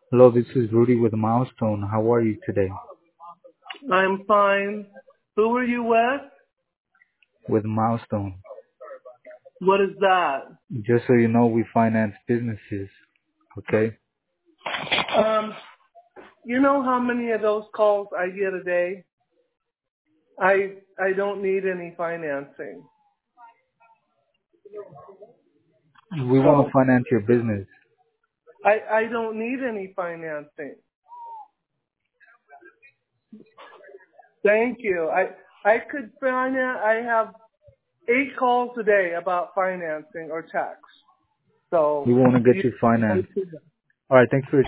Hello, this is Rudy with Milestone. How are you today? I'm fine. Who are you with? With Milestone. What is that? Just so you know, we finance businesses. Okay? Um, you know how many of those calls I get a day? I don't need any financing. We want to So finance your business. I don't need any financing. Thank you. I could finance. I have 8 calls a day about financing or tax. We So want to get you you financed. All right, thanks for your